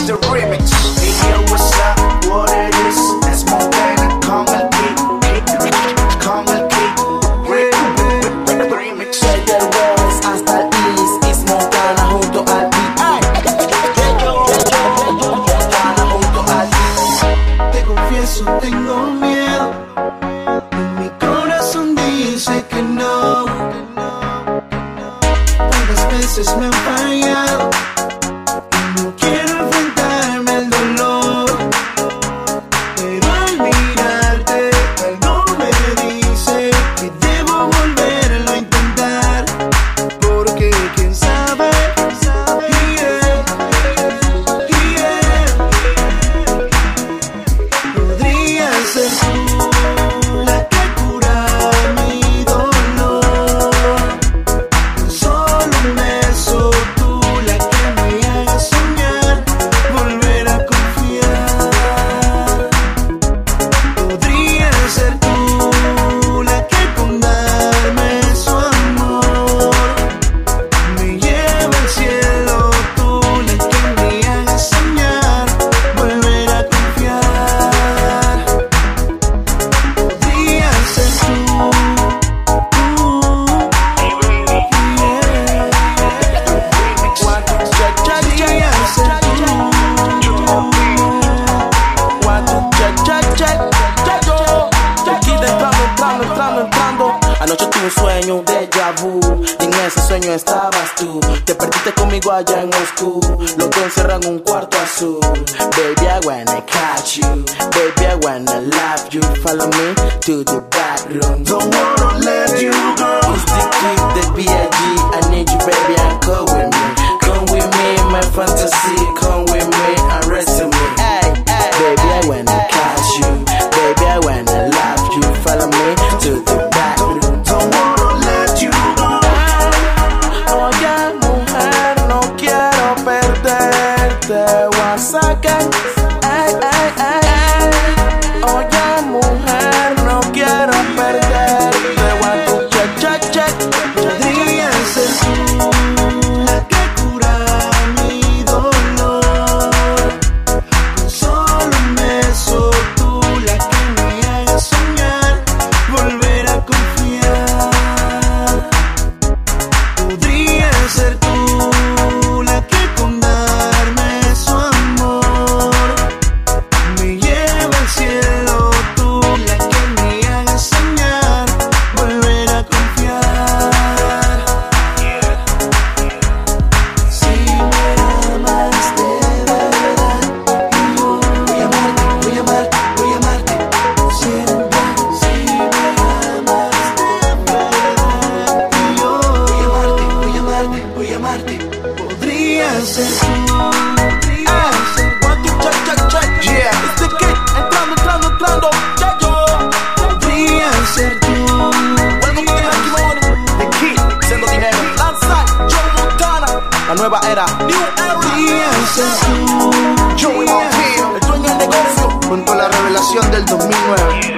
the remix. Hey yo, what's up? What it is? Es Montana con el beat. Con el beat. Remix. Desde el west hasta el east, es Montana junto al beat. Montana junto al beat. Te confieso, tengo miedo. En mi corazón dice que no. Tantas veces me han fallado y no quiero enfrentarme al dolor. Pero al mirarte algo me dice que debo volverlo a intentar. Porque quién sabe, podría ser tú la que cura mi dolor. Con solo un beso, tú la que me haga soñar, volver a confiar. Podría ser tú la que con darme su amor me lleva al cielo, tú la que me haga soñar, volver a confiar. Podría ser tú, Anoche tuve un sueño, un déjà vu, y en ese sueño estabas tú. Te perdiste conmigo allá en Moscú, los dos encerran un cuarto azul. Baby, I wanna catch you, baby, I wanna love you. Follow me to the back room. Don't wanna let you go. It's the kid, the B.I.G. I need you, baby, and come with me. Come with me, my fantasy. Come with me and rest in me. Hey, hey, baby, I wanna catch you, baby, I wanna love you. Follow me to the back room. Don't wanna let you go. Oye, mujer, no quiero perderte. Once again, ay, ay, ay, ay. Oye, mujer, no quiero perderte. Want to check, check, check. podría ser tú la que cura mi dolor. Con solo un beso, tú la que me haga soñar, volver a confiar. Podría ser tú la que con darme su amor me lleva al cielo, tú la que me haga soñar, volver a confiar. Si me amas de verdad, y yo voy a amarte, voy a amarte, voy a amarte siempre. Si me amas de verdad, y yo voy a amarte, voy a amarte, voy a amarte. Podría ser tú, podría ser tú. Want to check, check, check. Yeah. It's the kid, entrando, entrando, entrando. Ya yo. Podría ser tú. Welcome to the Happy Morning. The kid, siendo dinero. Landside, Joe Montana. La nueva era, New Era. Podría ser tú. Joey Montana, El dueño del negocio. junto a la revelación del 2009.